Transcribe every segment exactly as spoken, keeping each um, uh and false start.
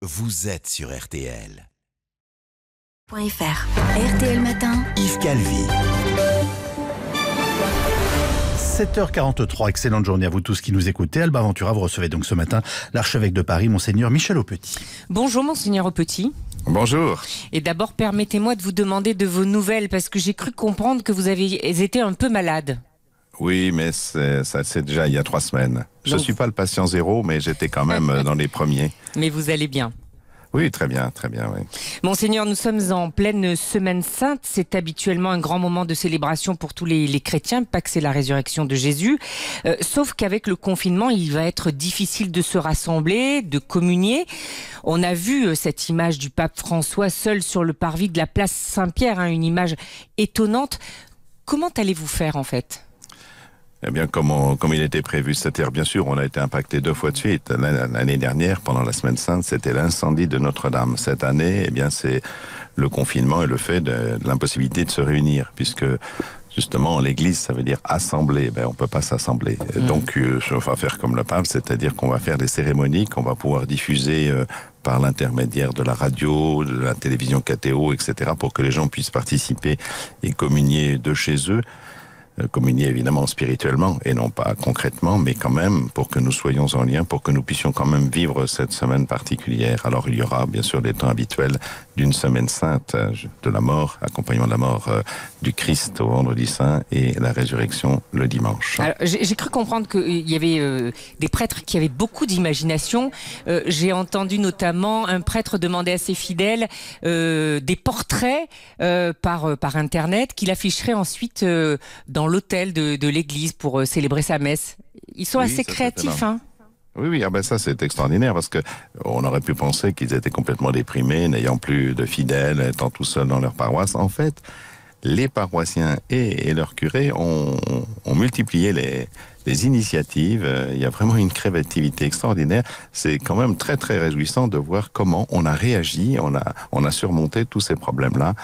Vous êtes sur R T L. .fr R T L Matin, Yves Calvi. sept heures quarante-trois, excellente journée à vous tous qui nous écoutez. Alba Ventura, vous recevez donc ce matin l'archevêque de Paris, Monseigneur Michel Aupetit. Bonjour Monseigneur Aupetit. Bonjour. Et d'abord, permettez-moi de vous demander de vos nouvelles, parce que j'ai cru comprendre que vous avez été un peu malade. Oui, mais c'est, ça, c'est déjà il y a trois semaines. Je ne suis pas le patient zéro, mais j'étais quand même dans les premiers. Mais vous allez bien? Oui, très bien, très bien, oui. Monseigneur, nous sommes en pleine Semaine Sainte. C'est habituellement un grand moment de célébration pour tous les, les chrétiens, pas que c'est la résurrection de Jésus. Euh, sauf qu'avec le confinement, il va être difficile de se rassembler, de communier. On a vu euh, cette image du pape François seul sur le parvis de la place Saint-Pierre, hein, une image étonnante. Comment allez-vous faire en fait ? Eh bien, comme, on, comme il était prévu, c'est-à-dire, bien sûr, on a été impacté deux fois de suite. L'année dernière, pendant la Semaine Sainte, c'était l'incendie de Notre-Dame. Cette année, eh bien, c'est le confinement et le fait de, de l'impossibilité de se réunir, puisque justement, l'Église, ça veut dire assembler. Ben, on peut pas s'assembler. Mmh. Donc, euh, on va faire comme le pape, c'est-à-dire qu'on va faire des cérémonies qu'on va pouvoir diffuser euh, par l'intermédiaire de la radio, de la télévision K T O, et cetera, pour que les gens puissent participer et communier de chez eux. Communier évidemment spirituellement et non pas concrètement, mais quand même pour que nous soyons en lien, pour que nous puissions quand même vivre cette semaine particulière. Alors il y aura bien sûr des temps habituels d'une semaine sainte, de la mort, accompagnement de la mort euh, du Christ au vendredi saint et la résurrection le dimanche. Alors, j'ai, j'ai cru comprendre qu'il y avait euh, des prêtres qui avaient beaucoup d'imagination. Euh, j'ai entendu notamment un prêtre demander à ses fidèles euh, des portraits euh, par, par internet qu'il afficherait ensuite euh, dans l'hôtel de, de l'église pour euh, célébrer sa messe. Ils sont oui, assez créatifs, hein. Oui, oui, ah ben ça c'est extraordinaire parce que on aurait pu penser qu'ils étaient complètement déprimés, n'ayant plus de fidèles, étant tout seuls dans leur paroisse. En fait, les paroissiens et, et leurs curés ont, ont multiplié les, les initiatives. Il y a vraiment une créativité extraordinaire. C'est quand même très très réjouissant de voir comment on a réagi, on a, on a surmonté tous ces problèmes-là.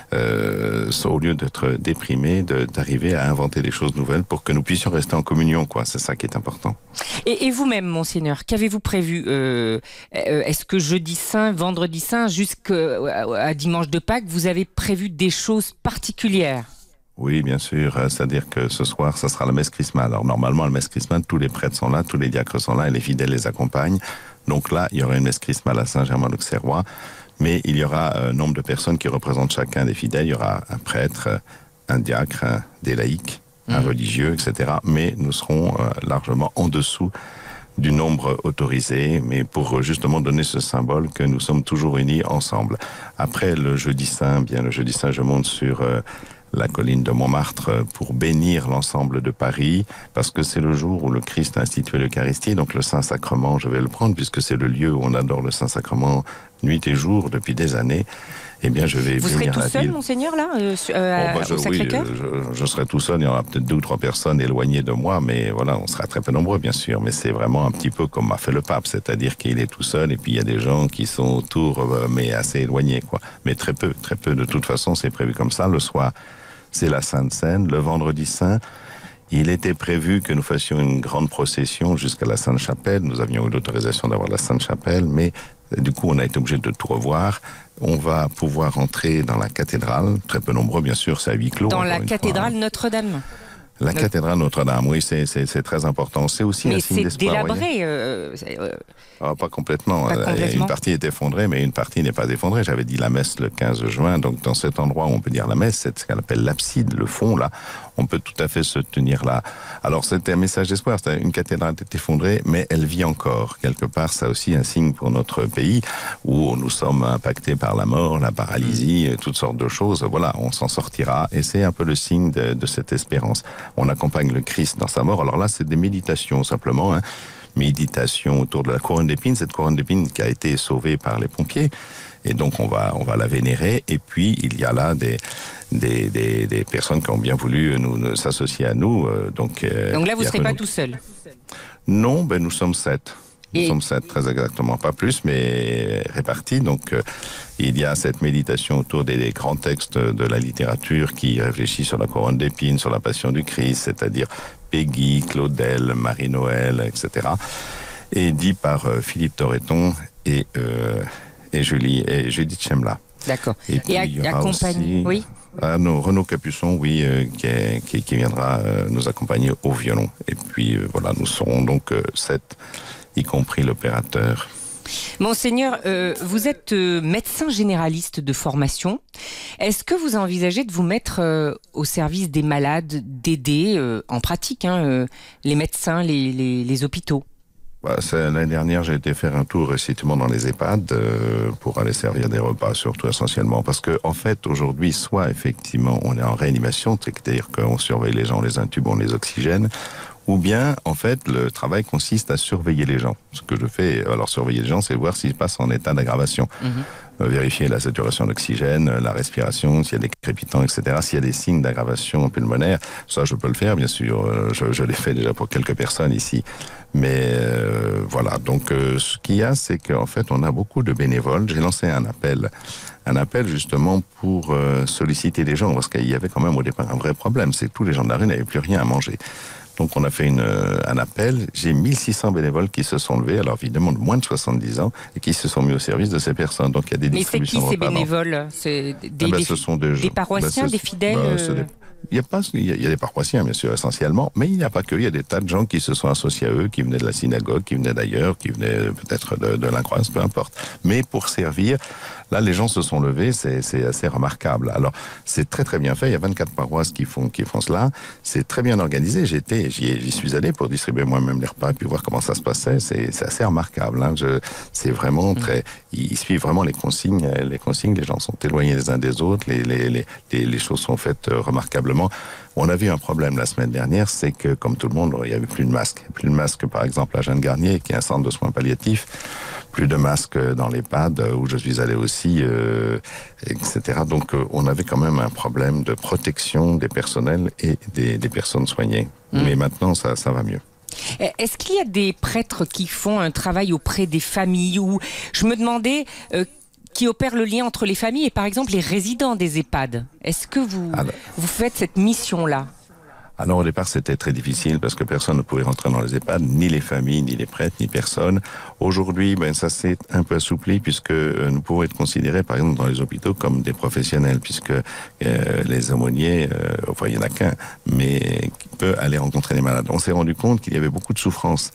Euh, au lieu d'être déprimé, de, d'arriver à inventer des choses nouvelles pour que nous puissions rester en communion, quoi. C'est ça qui est important. Et, et vous-même, Monseigneur, qu'avez-vous prévu ? euh, Est-ce que jeudi saint, vendredi saint, jusqu'à dimanche de Pâques, vous avez prévu des choses particulières ? Oui, bien sûr. C'est-à-dire que ce soir, ça sera la messe chrismale. Alors normalement, la messe chrismale, tous les prêtres sont là, tous les diacres sont là et les fidèles les accompagnent. Donc là, il y aura une messe chrismale à Saint-Germain-l'Auxerrois. Mais il y aura un nombre de personnes qui représentent chacun des fidèles. Il y aura un prêtre, un diacre, un, des laïcs, mmh. un religieux, et cetera. Mais nous serons euh, largement en dessous du nombre autorisé, mais pour justement donner ce symbole que nous sommes toujours unis ensemble. Après le jeudi saint, bien le jeudi saint, je monte sur euh, la colline de Montmartre pour bénir l'ensemble de Paris, parce que c'est le jour où le Christ a institué l'Eucharistie, donc le Saint-Sacrement, je vais le prendre, puisque c'est le lieu où on adore le Saint-Sacrement nuit et jour depuis des années. Eh bien, je vais Vous venir serez tout seul, ville. Monseigneur, là, euh, euh, oh, bah, je, au Sacré-Cœur ? Oui, je, je serai tout seul, il y aura peut-être deux ou trois personnes éloignées de moi, mais voilà, on sera très peu nombreux, bien sûr, mais c'est vraiment un petit peu comme a fait le pape, c'est-à-dire qu'il est tout seul, et puis il y a des gens qui sont autour, euh, mais assez éloignés, quoi. Mais très peu, très peu, de toute façon, c'est prévu comme ça. Le soir, c'est la Sainte Seine. Le vendredi saint, il était prévu que nous fassions une grande procession jusqu'à la Sainte-Chapelle. Nous avions eu l'autorisation d'avoir la Sainte-Chapelle, mais du coup, on a été obligé de tout revoir. On va pouvoir entrer dans la cathédrale, très peu nombreux, bien sûr, c'est à huis clos. Dans la cathédrale fois. Notre-Dame. La Notre... cathédrale Notre-Dame, oui, c'est, c'est, c'est très important. C'est aussi mais un signe d'espoir. Mais c'est délabré. Euh, euh... Ah, pas complètement. Pas complètement. Une partie est effondrée, mais une partie n'est pas effondrée. J'avais dit la messe le quinze juin, donc dans cet endroit où on peut dire la messe, c'est ce qu'on appelle l'abside, le fond, là, on peut tout à fait se tenir là. Alors c'était un message d'espoir, c'est une cathédrale est effondrée, mais elle vit encore. Quelque part, c'est aussi un signe pour notre pays, où nous sommes impactés par la mort, la paralysie, mmh. toutes sortes de choses. Voilà, on s'en sortira, et c'est un peu le signe de, de cette espérance. On accompagne le Christ dans sa mort. Alors là, c'est des méditations, simplement, hein. Méditation autour de la couronne d'épines, cette couronne d'épines qui a été sauvée par les pompiers, et donc on va on va la vénérer. Et puis il y a là des des des, des personnes qui ont bien voulu nous, nous s'associer à nous. Euh, donc euh, donc là vous ne serez nous... pas tout seul. Non, ben nous sommes sept. Nous et... sommes sept, très exactement, pas plus, mais répartis. Donc euh, il y a cette méditation autour des, des grands textes de la littérature qui réfléchit sur la couronne d'épines, sur la passion du Christ, c'est-à-dire Peggy, Claudel, Marie-Noël, et cetera. et dit par euh, Philippe Torreton et, euh, et, Julie, et Judith Chemla. D'accord. Et, puis, et il y aura accompagné, aussi, oui. Ah, non, Renaud Capuçon, oui, euh, qui, est, qui, qui viendra euh, nous accompagner au violon. Et puis euh, voilà, nous serons donc euh, sept, y compris l'opérateur. Monseigneur, euh, vous êtes euh, médecin généraliste de formation. Est-ce que vous envisagez de vous mettre euh, au service des malades, d'aider euh, en pratique hein, euh, les médecins, les, les, les hôpitaux? Bah, l'année dernière, j'ai été faire un tour récitement dans les EHPAD euh, pour aller servir des repas, surtout essentiellement. Parce que en fait, aujourd'hui, soit effectivement, on est en réanimation, c'est-à-dire qu'on surveille les gens, on les intube, on les oxygène, ou bien, en fait, le travail consiste à surveiller les gens. Ce que je fais, alors surveiller les gens, c'est voir s'ils passent en état d'aggravation. Mmh. Euh, vérifier la saturation d'oxygène, la respiration, s'il y a des crépitants, et cetera. S'il y a des signes d'aggravation pulmonaire, ça, je peux le faire, bien sûr. Euh, je, je l'ai fait déjà pour quelques personnes ici. Mais euh, voilà, donc euh, ce qu'il y a, c'est qu'en fait, on a beaucoup de bénévoles. J'ai lancé un appel, un appel justement pour euh, solliciter les gens, parce qu'il y avait quand même au départ un vrai problème, c'est que tous les gens de la rue n'avaient plus rien à manger. Donc on a fait une, un appel, j'ai mille six cents bénévoles qui se sont levés, alors évidemment de moins de soixante-dix ans, et qui se sont mis au service de ces personnes. Donc il y a des Mais c'est qui ces bénévoles? C'est des, ah ben, des, ce sont des, des paroissiens, ben, des fidèles ben, euh... des, il y a pas, il y a, il y a des paroissiens bien sûr essentiellement, mais il n'y a pas que, il y a des tas de gens qui se sont associés à eux, qui venaient de la synagogue, qui venaient d'ailleurs, qui venaient peut-être de, de l'Incroise, peu importe. Mais pour servir, là les gens se sont levés, c'est, c'est assez remarquable. Alors c'est très très bien fait, il y a vingt-quatre paroisses qui font, qui font cela, c'est très bien organisé, j'étais, j'y, j'y suis allé pour distribuer moi-même les repas et puis voir comment ça se passait, c'est, c'est assez remarquable. Hein. Je, c'est vraiment très, ils suivent vraiment les consignes, les consignes, les gens sont éloignés les uns des autres, les, les, les, les, les choses sont faites remarquablement. On a vu un problème la semaine dernière, c'est que, comme tout le monde, il n'y avait plus de masques. Plus de masques, par exemple, à Jeanne Garnier, qui est un centre de soins palliatifs. Plus de masques dans l'EHPAD, où je suis allé aussi, euh, et cetera. Donc, euh, on avait quand même un problème de protection des personnels et des, des personnes soignées. Mmh. Mais maintenant, ça, ça va mieux. Est-ce qu'il y a des prêtres qui font un travail auprès des familles ou je me demandais... Euh, qui opère le lien entre les familles et par exemple les résidents des EHPAD. Est-ce que vous, alors, vous faites cette mission-là? Alors au départ c'était très difficile parce que personne ne pouvait rentrer dans les EHPAD, ni les familles, ni les prêtres, ni personne. Aujourd'hui, ben ça s'est un peu assoupli puisque nous pouvons être considérés par exemple dans les hôpitaux comme des professionnels puisque euh, les aumôniers, euh, enfin il n'y en a qu'un, mais qui peut aller rencontrer les malades. On s'est rendu compte qu'il y avait beaucoup de souffrance,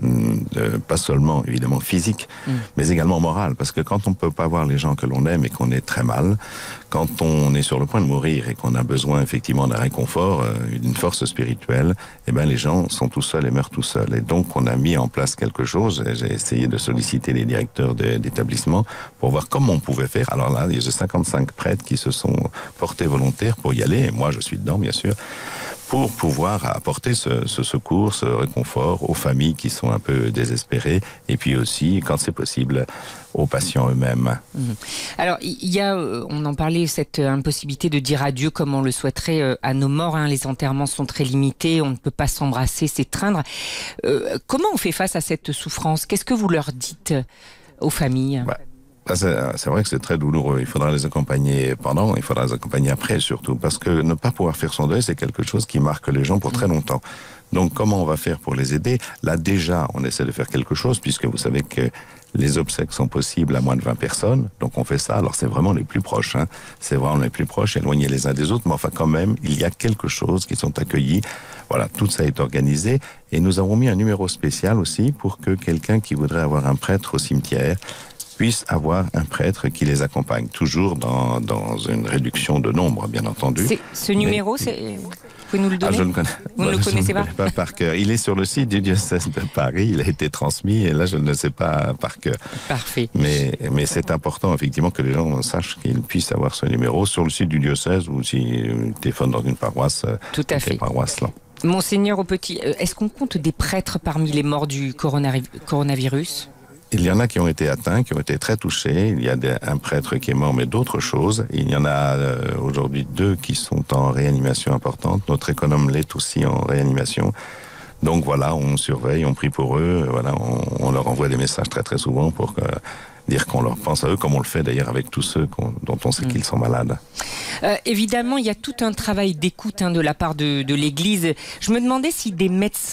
euh, pas seulement évidemment physique, mmh. mais également morale, parce que quand on ne peut pas voir les gens que l'on aime et qu'on est très mal, quand on est sur le point de mourir et qu'on a besoin effectivement d'un réconfort, euh, d'une force spirituelle, eh ben les gens sont tout seuls et meurent tout seuls. Et donc on a mis en place quelque chose. J'ai essayé de solliciter les directeurs de, d'établissement pour voir comment on pouvait faire. Alors là, il y a cinquante-cinq prêtres qui se sont portés volontaires pour y aller. Et moi, je suis dedans, bien sûr, pour pouvoir apporter ce, ce secours, ce réconfort aux familles qui sont un peu désespérées, et puis aussi, quand c'est possible, aux patients eux-mêmes. Mmh. Alors, il y a, on en parlait, cette impossibilité de dire adieu comme on le souhaiterait à nos morts. Hein. Les enterrements sont très limités, on ne peut pas s'embrasser, s'étreindre. Euh, comment on fait face à cette souffrance? Qu'est-ce que vous leur dites aux familles? bah. C'est vrai que c'est très douloureux. Il faudra les accompagner pendant, il faudra les accompagner après surtout, parce que ne pas pouvoir faire son deuil, c'est quelque chose qui marque les gens pour très longtemps. Donc comment on va faire pour les aider? Là déjà, on essaie de faire quelque chose, puisque vous savez que les obsèques sont possibles à moins de vingt personnes, donc on fait ça. Alors c'est vraiment les plus proches, hein. C'est vraiment les plus proches, éloignés les uns des autres, mais enfin quand même, il y a quelque chose qui sont accueillis. Voilà, tout ça est organisé, et nous avons mis un numéro spécial aussi pour que quelqu'un qui voudrait avoir un prêtre au cimetière puisse avoir un prêtre qui les accompagne, toujours dans, dans une réduction de nombre, bien entendu. C'est, ce numéro, Mais, c'est... vous pouvez nous le donner? Ah, je ne connais, Vous ne le connaissez pas? pas par cœur. Il est sur le site du diocèse de Paris, il a été transmis, et là je ne le sais pas par cœur. Parfait. Mais, mais c'est important, effectivement, que les gens sachent qu'ils puissent avoir ce numéro sur le site du diocèse, ou s'ils téléphonent dans une paroisse. Tout à fait. Paroisses-là. Monseigneur Aupetit, est-ce qu'on compte des prêtres parmi les morts du coronavirus? Il y en a qui ont été atteints, qui ont été très touchés. Il y a des, un prêtre qui est mort, mais d'autres choses. Il y en a euh, aujourd'hui deux qui sont en réanimation importante. Notre économe l'est aussi en réanimation. Donc voilà, on surveille, on prie pour eux. Voilà, on, on leur envoie des messages très très souvent pour que, dire qu'on leur pense à eux, comme on le fait d'ailleurs avec tous ceux qu'on, dont on sait mmh. qu'ils sont malades. Euh, évidemment, il y a tout un travail d'écoute hein, de la part de, de l'Église. Je me demandais si des médecins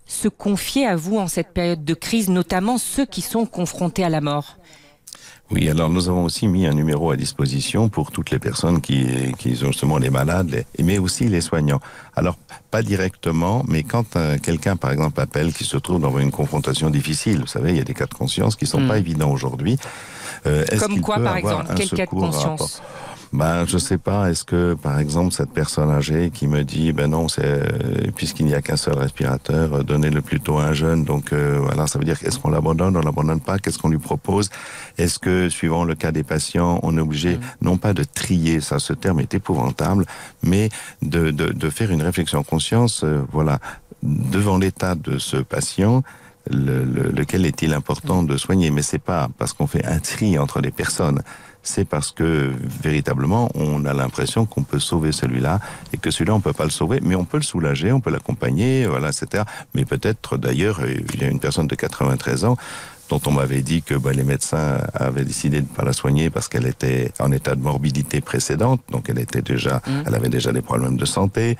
se confier à vous en cette période de crise, notamment ceux qui sont confrontés à la mort? Oui, alors nous avons aussi mis un numéro à disposition pour toutes les personnes qui, qui sont justement les malades, les, mais aussi les soignants. Alors, pas directement, mais quand euh, quelqu'un, par exemple, appelle, qui se trouve dans une confrontation difficile, vous savez, il y a des cas de conscience qui sont mmh. pas évidents aujourd'hui. Euh, Comme quoi, par exemple? Quel cas de conscience? Ben, je sais pas, est-ce que, par exemple, cette personne âgée qui me dit, ben non, c'est, puisqu'il n'y a qu'un seul respirateur, donnez-le plutôt à un jeune, donc, euh, voilà, ça veut dire, est-ce qu'on l'abandonne, on l'abandonne pas, qu'est-ce qu'on lui propose? Est-ce que, suivant le cas des patients, on est obligé, mmh. non pas de trier, ça, ce terme est épouvantable, mais de, de, de faire une réflexion en conscience, euh, voilà, devant l'état de ce patient, le, le, lequel est-il important de soigner? Mais c'est pas parce qu'on fait un tri entre les personnes, c'est parce que, véritablement, on a l'impression qu'on peut sauver celui-là, et que celui-là, on peut pas le sauver, mais on peut le soulager, on peut l'accompagner, voilà, et cetera. Mais peut-être, d'ailleurs, il y a une personne de quatre-vingt-treize ans, dont on m'avait dit que bah, les médecins avaient décidé de ne pas la soigner parce qu'elle était en état de morbidité précédente, donc elle était déjà, mmh. elle avait déjà des problèmes de santé.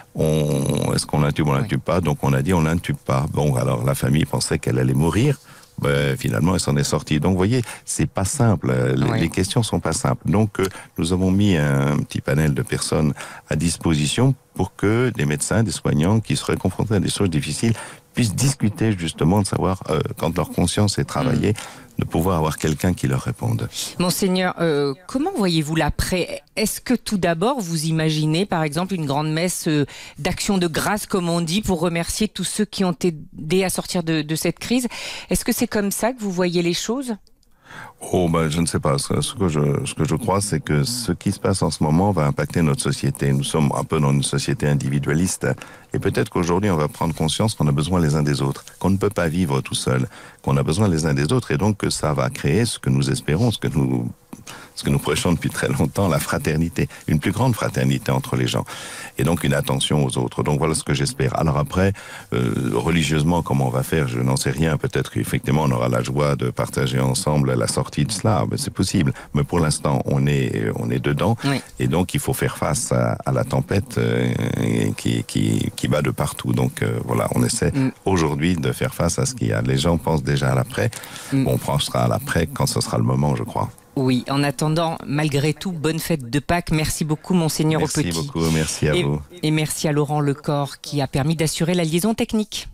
On, est-ce qu'on l'intube, on l'intube oui. pas? Donc on a dit on l'intube pas. Bon, alors la famille pensait qu'elle allait mourir. Ben, finalement, elle s'en est sortie. Donc, vous voyez, c'est pas simple. Les, oui. les questions sont pas simples. Donc, euh, nous avons mis un petit panel de personnes à disposition pour que des médecins, des soignants qui seraient confrontés à des choses difficiles puissent discuter justement de savoir, euh, quand leur conscience est travaillée, mmh. de pouvoir avoir quelqu'un qui leur réponde. Monseigneur, euh, comment voyez-vous l'après? Est-ce que tout d'abord, vous imaginez, par exemple, une grande messe euh, d'action de grâce, comme on dit, pour remercier tous ceux qui ont aidé à sortir de, de cette crise? Est-ce que c'est comme ça que vous voyez les choses? Oh, ben, je ne sais pas. Ce, ce que je, ce que je crois, c'est que ce qui se passe en ce moment va impacter notre société. Nous sommes un peu dans une société individualiste. Et peut-être qu'aujourd'hui, on va prendre conscience qu'on a besoin les uns des autres, qu'on ne peut pas vivre tout seul, qu'on a besoin les uns des autres, et donc que ça va créer ce que nous espérons, ce que nous, ce que nous prêchons depuis très longtemps, la fraternité, une plus grande fraternité entre les gens, et donc une attention aux autres. Donc voilà ce que j'espère. Alors après, euh, religieusement, comment on va faire, je n'en sais rien. Peut-être qu'effectivement, on aura la joie de partager ensemble la sortie de cela. Ben, c'est possible. Mais pour l'instant, on est, on est dedans, oui. et donc il faut faire face à, à la tempête euh, qui, qui, qui bat de partout. Donc euh, voilà, on essaie mm. aujourd'hui de faire face à ce qu'il y a. Les gens pensent déjà à l'après. Mm. Bon, on pensera à l'après quand ce sera le moment, je crois. Oui, en attendant, malgré tout, bonne fête de Pâques. Merci beaucoup, Monseigneur Merci Au Petit. Merci beaucoup, merci à et, vous. Et merci à Laurent Lecor qui a permis d'assurer la liaison technique.